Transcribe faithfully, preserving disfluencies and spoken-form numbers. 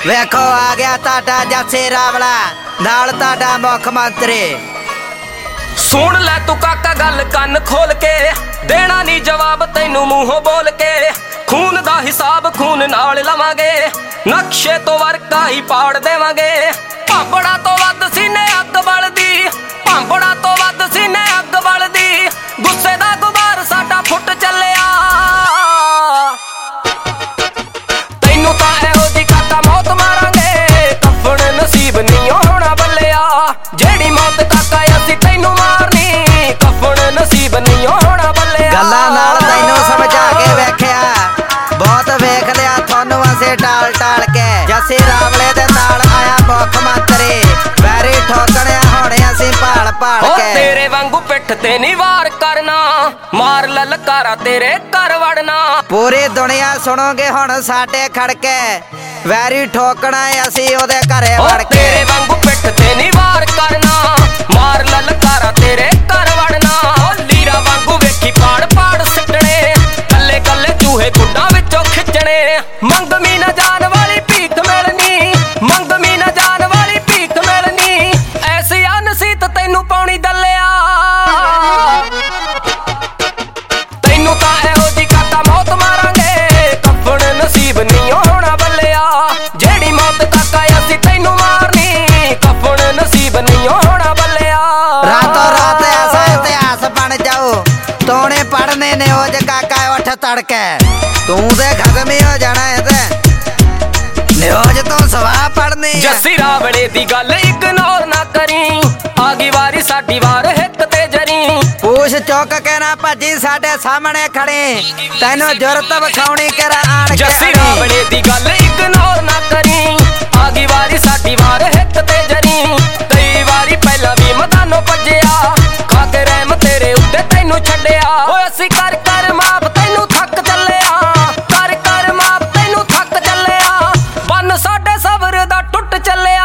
ਵੇਖੋ ਆ ਗਿਆ ਤੁਹਾਡਾ ਜੱਸੀ ਰਾਵਲਾ ਨਾਲ ਤੁਹਾਡਾ ਮੁੱਖ ਮੰਤਰੀ। ਸੁਣ ਲੈ ਤੂੰ ਕਾਕਾ ਗੱਲ ਕੰਨ ਖੋਲ ਕੇ, ਦੇਣਾ ਨਹੀਂ ਜਵਾਬ ਤੈਨੂੰ ਮੂੰਹੋਂ ਬੋਲ ਕੇ। ਖੂਨ ਦਾ ਹਿਸਾਬ ਖੂਨ ਨਾਲ ਲਵਾਂਗੇ, ਨਕਸ਼ੇ ਤੋਂ ਵਰਕਾ ਹੀ ਪਾੜ ਦੇਵਾਂਗੇ। ਭਾਂਬੜਾ ਤੋਂ ਵੱਧ ਸੀਨੇ ਅੱਗ ਬਲਦੀ, ਭਾਂਬੜਾ ਤੋਂ ਵੱਧ ਸੀਨੇ ਅੱਗ ਬਲਦੀ। ਗੁੱਸੇ ਦਾ ਗੁਬਾਰ ਸਾਡਾ ਫੁੱਟ ਚੱਲਿਆ, ਤੈਨੂੰ ਤਾਂ ਇਹੋ ਜੀ ਕਾਕਾ ਮੌਤ ਮਾਰਾਂਗੇ। ਕਫਨ ਨਸੀਬ ਨਹੀਂ ਹੋਣਾ ਬੱਲਿਆ, ਜਿਹੜੀ ਮੌਤ ਕਾਕਾ ਅਸੀਂ ਤੈਨੂੰ ਮਾਰਨੀ। ਕਫਨ ਨਸੀਬ ਨਹੀਂ ਹੋਣਾ ਬੱਲਿਆ। ਗੱਲਾਂ ਨਾਲ ਤੈਨੂੰ ਸਮਝਾ ਕੇ ਵੇਖਿਆ, ਬਹੁਤ ਵੇਖ ਲਿਆ ਤੁਹਾਨੂੰ ਅਸੀਂ ਟਾਲ ਟਾਲ ਕੇ। ਜੱਸੀ ਰਾਵਲੇ ਦੇ ਨਾਲ ਆਇਆ ਮੁੱਖ ਮੰਤਰੀ, ਵੈਰੀ ਠੋਕਣਿਆ ਹੋਣੇ ਅਸੀਂ ਭਾਲ ਭਾਲ ਕੇ। ਤੇਰੇ ਵਾਂਗੂ ਪਿੱਠ ਤੇ ਨਹੀਂ ਵਾਰ ਕਰਨਾ, ਮਾਰ ਲਲਕਾਰਾ ਤੇਰੇ ਘਰ ਵੜਨਾ। ਪੂਰੀ ਦੁਨੀਆ ਸੁਣੋਗੇ ਹੁਣ ਸਾਡੇ ਖੜਕੇ, ਵੈਰੀ ਠੋਕਣਾ ਅਸੀਂ ਉਹਦੇ ਘਰੇ ਵੜ ਕੇ। ਤੇਰੇ ਵਾਂਗੂ ਪਿੱਠ ਤੇ ਨਹੀਂ ਵਾਰ ਕਰਨਾ, ਮਾਰ ਲਲਕਾਰਾ ਤੇਰੇ ਘਰ ਵੜਨਾ। ਲੀਰਾ ਵਾਂਗੂ ਵੇਖੀ ਪਾੜ ਪਾੜ ਸਿੱਟਣੇ, ਕੱਲੇ ਕੱਲੇ ਚੂਹੇ ਕੁੱਡਾਂ ਵਿੱਚੋਂ ਖਿੱਚਣੇ। ਮੰਗਮੀ ਨਾ ਜਾਣ ਵਾਲੀ ਭੀਖ ਮਿਲਣੀ, ਮੰਗਮੀ ਨਾ ਜਾਣ ਵਾਲੀ ਭੀਖ ਮਿਲਣੀ। ਐਸੀ ਅਨਸੀਤ ਤੈਨੂੰ ਪਾਉਣੀ ਦੱਲਿਆ, ਤੈਨੂੰ ਤਾਂ ਇਹੋ ਜੀ ਕਾਕਾ ਮੌਤ ਮਾਰਾਂਗੇ। ਕਫਨ ਨਸੀਬ ਨਹੀਂ ਹੋਣਾ ਬੱਲਿਆ, ਜਿਹੜੀ ਮੌਤ ਕਾਕਾ ਅਸੀਂ ਤੈਨੂੰ ਮਾਰਨੀ। ਕਫਨ ਨਸੀਬ ਨਹੀਂ ਹੋਣਾ ਬੱਲਿਆ। ਰਾਤੋਂ ਰਾਤ ਐਸਾ ਇਤਿਹਾਸ ਬਣ ਜਾਊ, ਤੋਣੇ ਪੜਨੇ ਨੇ ਉਹ ਜੇ ਕਾਕਾ ਉੱਠ ਤੜਕੇ। ਤੂੰ ਤੇ ਖਤਮ ਹੀ ਹੋ ਜਾਣਾ ਇਹ ਤੇ, ਨਿਊਜ਼ ਤੋਂ ਸਵਾਹ ਪੜਨੀ। ਜੱਸੀ ਰਾਵਲੇ ਦੀ ਗੱਲ ਇਗਨੋਰ ਨਾ ਕਰੀ, ਆ ਗਈ ਵਾਰੀ ਸਾਡੀ ਵਾਰ ਹਿੱਕ ਤੇ ਜਰੀ। ਪੂਛ ਚੁੱਕ ਕੇ ਨਾ ਭੱਜੀ ਸਾਡੇ ਸਾਹਮਣੇ ਖੜੀ, ਤੈਨੂੰ ਜੁਰਤ ਵਿਖਾਉਣੀ ਕਰਾ ਆਣ ਕੇ। ਜੱਸੀ ਰਾਵਲੇ ਦੀ ਗੱਲ ਇਗਨੋਰ ਨਾ ਕਰੀ, ਆ ਗਈ ਵਾਰੀ ਸਾਡੀ ਵਾਰ ਹਿੱਕ ਤੇ ਜਰੀ। ਕਈ ਵਾਰੀ ਪਹਿਲਾਂ ਵੀ ਮੈਦਾਨੋਂ ਭੱਜਿਆ, ਖਾ ਕੇ ਰਹਿਮ ਤੇਰੇ ਉੱਤੇ ਤੈਨੂੰ ਛੱਡਿਆ। ਓਏ ਅਸੀਂ ਕਰ ਕਰ ਮਾਪ ਤੈਨੂੰ ਥੱਕ ਚੱਲਿਆ, ਕਰ ਕਰ ਮਾਪ ਤੈਨੂੰ ਥੱਕ ਚੱਲਿਆ। ਬੰਨ ਸਾਡੇ ਸਬਰ ਦਾ ਟੁੱਟ ਚੱਲਿਆ।